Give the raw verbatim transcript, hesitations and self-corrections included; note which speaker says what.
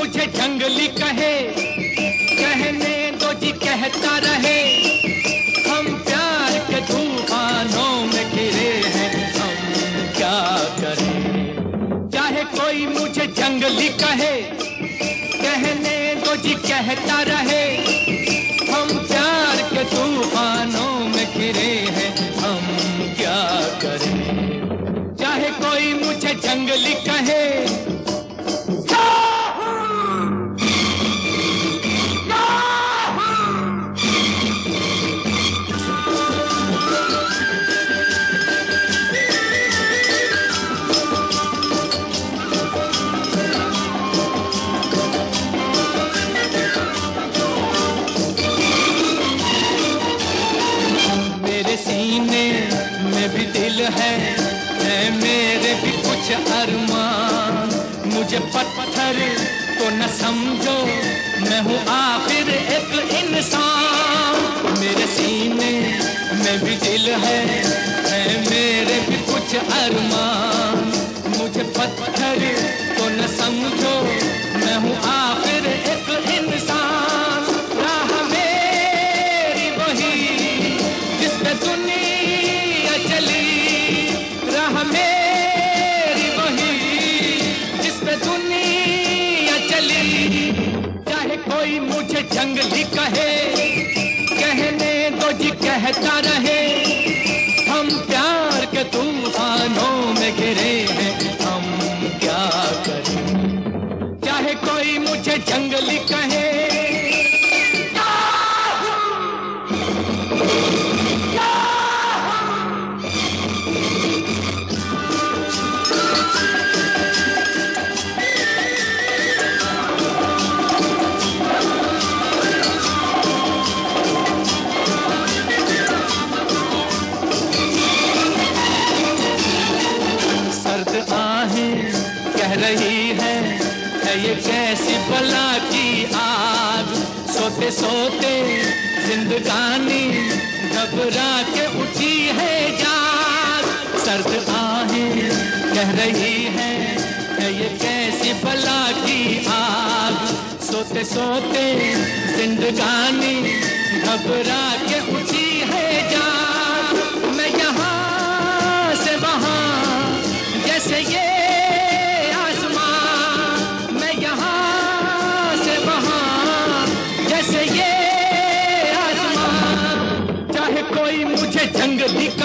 Speaker 1: मुझे जंगली कहे, कहने दो जी कहता रहे। हम प्यार के तूफानों में घिरे हैं, हम क्या करें। चाहे कोई मुझे जंगली कहे, कहने दो जी कहता रहे। हम प्यार के तूफानों में घिरे हैं, हम क्या करें। चाहे कोई मुझे जंगली कहे। भी दिल है, है मेरे भी कुछ अरमान। मुझे पत्थर तो न समझो, मैं हूँ आखिर एक इंसान। मेरे सीने में भी दिल है, है मेरे भी कुछ अरमान। मुझे पत्थर तो न समझो, मैं हूँ आखिर एक इंसान। राह मेरी वही जिस पे दुनिया चली, राह मेरी वही जिस पे दुनिया चली। चाहे कोई मुझे जंगली कहे, कहने दो जी कहता रहे। हम प्यार के तूफानों में घिरे हैं, हम क्या करें। चाहे कोई मुझे जंगली कहे। कह रही है, है ये कैसी बला की आग। सोते सोते जिंदगानी घबरा के उठी है जाग। सर्द आहें कह रही है, है ये कैसी बला की आग। सोते सोते जिंदगानी घबरा के उठी है जाग। मैं यहाँ से वहाँ जैसे ये जंगली